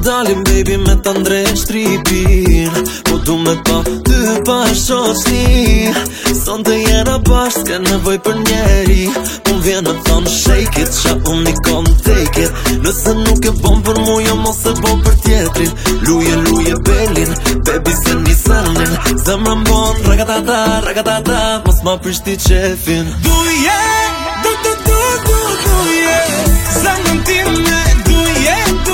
dalim baby me t'andre shtripin, po du me pa ty pa shoqni. Son të jena bashkë, s'ke nevoj për njeri, po m'vjen me thonë shake it, qa unë i kom take it. Nëse nuk e bom për mu, jo mos e bom për tjetrin. Luje belin, baby se nisanin, zemra m'bon ragatata, ragatata, mos ma prishti qefin. Duje, duje, zemrën time, duje,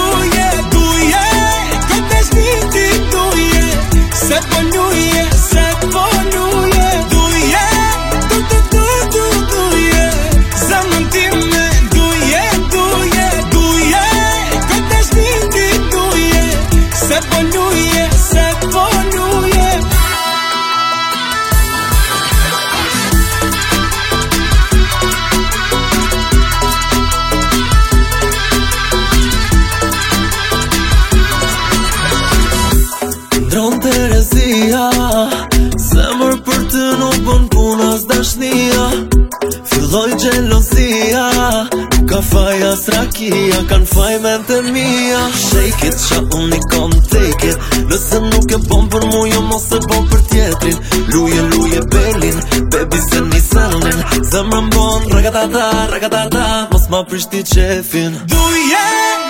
këtë shniti duje, se po luje, se po luje. Duje, zemrën time, duje, këtë shniti duje, se po luje, se po luje. Ndron Terezia, zemër për të nuk bën puna s'dashnia. Filloj gjelozia, nuk ka faj as rakia, kan faj mente mia. Shake it, qa unë i kom take it, nëse nuk e bom për mu, jo mos e bom për tjetrin. Luje belin, baby se nisanin, zemra m'bon ragatata, ragatata, mos ma prishti qefin. Duje,